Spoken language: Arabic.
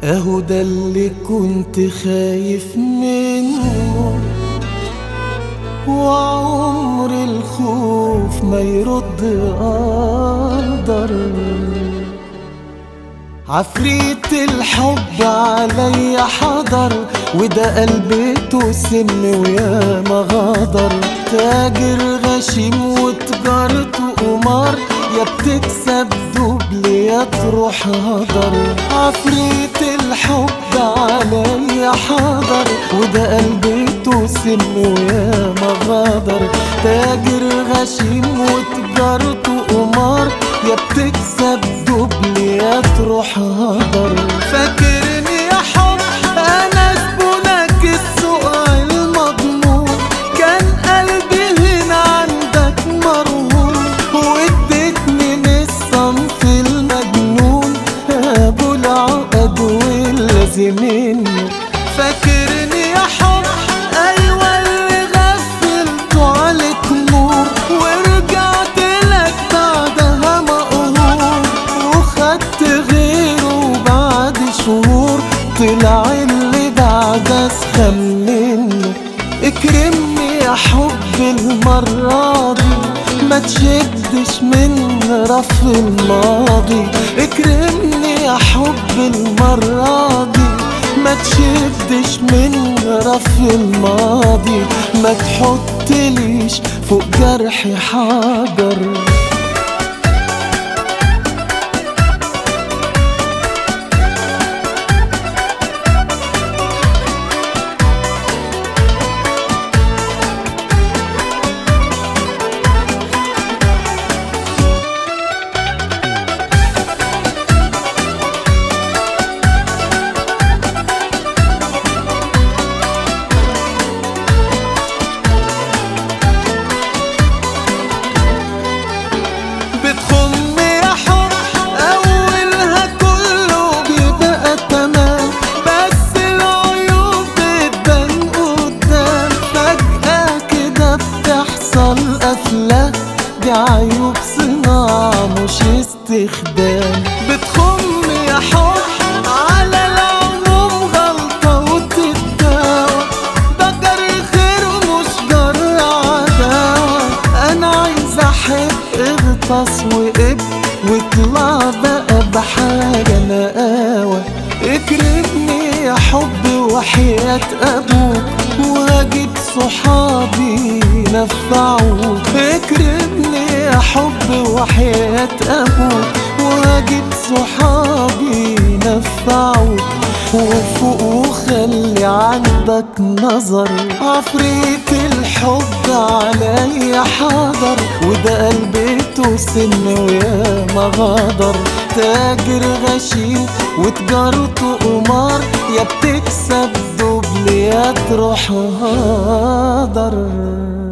اهو ده اللي كنت خايف منه، وعمر الخوف ما يرد قدر. عفريت الحب عليا حضر، وده قلبته سم ويا ما غدر. تاجر غشيم وتجارته قمار، يا بتكسب دبل يا تروح هدر. عفريت الحب عليا حضر، وده قلبته سم ويا ما غدر. تاجر غشيم وتجارته قمار، يا بتكسب دبل يا تروح هدر. فاكرني يا حب انا زبونك السوق المضمون، كان قلبي هنا عندك مرهون، واديتني من الصنف المجنون ابو العقد واللازم منه. فاكرني يا حب ايوه اللي غفلته عليك نور، ورجعت لك بعدها مقهور، وخدت غيره بعد شهور، طلع اللي بعد اسخن منه. اكرمني يا حب المرة دي، ما تشدش من رف الماضي. اكرمني يا حب المرة دي، ما تشدش من رف الماضي. ما تحطليش فوق جرحي حجر. بتخم يا حب أولها كله بيبقى تمام، بس العيوب بتبان قدام. فجأة كده بتحصل قفلة، دي عيوب صناعة مش استخدام. بتخم يا حب على العموم غلطة وتتداوى، ده جري خير مش جرى عداوة. أنا عايز أحب اغطس وقب، واطلع بقى بحاجة نقاوة. اكرمني يا حب وحياة ابوك، وهجيب صحابي نفعوك. اكرمني يا حب وحياة ابوك، وهجيب صحابي نفعوك. وفوق وخلي عندك نظر، عفريت الحب عليا حضر، وده قلبته سن ويا ما غدر. تاجر غشيم وتجارته قمار، يا بتكسب دبل يا تروح هدر.